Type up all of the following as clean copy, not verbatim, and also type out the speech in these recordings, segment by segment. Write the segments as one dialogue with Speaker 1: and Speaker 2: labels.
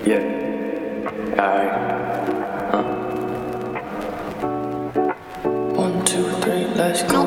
Speaker 1: Yeah. Alright. 1, 2, 3, let's go.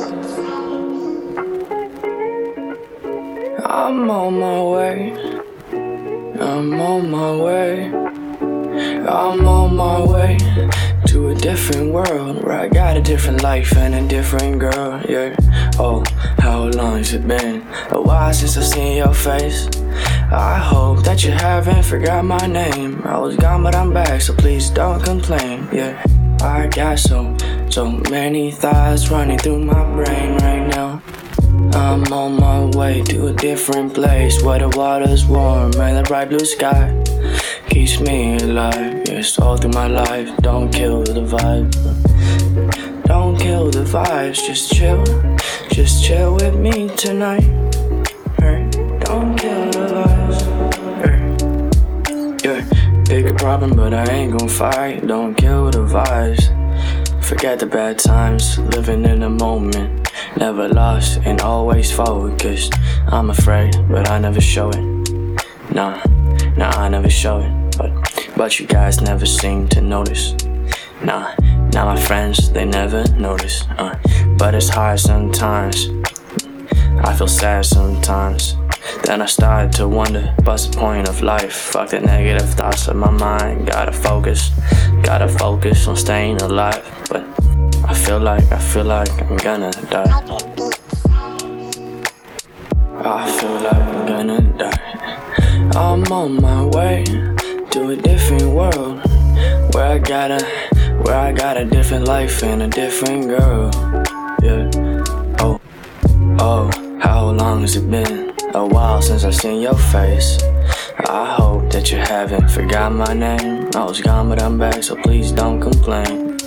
Speaker 1: I'm on my way. I'm on my way. I'm on my way to a different world where I got a different life and a different girl, yeah. Oh, how long has it been? A while since I've seen your face. I hope that you haven't forgot my name. I was gone but I'm back, so please don't complain, yeah. I got so many thoughts running through my brain right now. I'm on my way to a different place where the water's warm and the bright blue sky keeps me alive. Yes, all through my life. Don't kill the vibe. Don't kill the vibes. Just chill with me tonight. Hey, don't kill the vibes. Hey, yeah, big a problem, but I ain't gon' fight. Don't kill the vibes. Forget the bad times, living in the moment. Never lost and always focused. I'm afraid, but I never show it. Nah, I never show it. But you guys never seem to notice. Nah, my friends, they never notice. But it's hard sometimes. I feel sad sometimes. Then I started to wonder, what's the point of life? Fuck the negative thoughts in my mind. Gotta focus on staying alive. But I feel like I'm gonna die. I feel like I'm gonna die. I'm on my way to a different world where I got a different life and a different girl. Yeah. Oh, how long has it been? A while since I've seen your face. I hope that you haven't forgot my name. I was gone but I'm back, so please don't complain.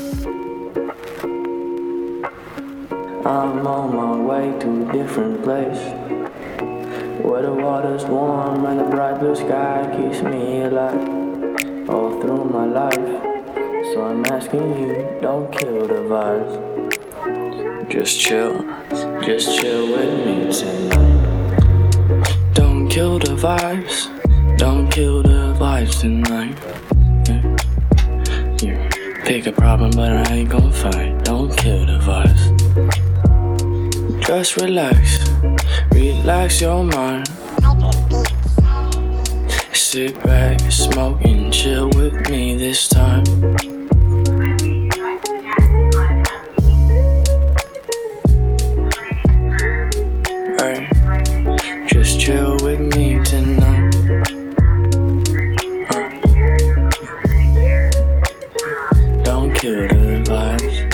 Speaker 1: I'm on my way to a different place where the water's warm and the bright blue sky keeps me alive all through my life. So I'm asking you, don't kill the vibes. Just chill with me tonight. Don't kill the vibes, don't kill the vibes tonight. Yeah. Pick a problem, but I ain't gon' fight. Don't kill the vibes. Just relax your mind. Sit back, smoke and chill with me this time. Hey, just chill with me tonight. Don't kill the vibes.